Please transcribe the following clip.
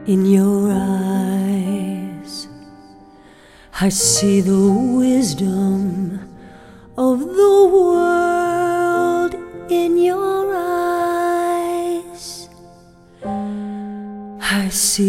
in your eyes. I see the wisdom of the world in your eyes. I see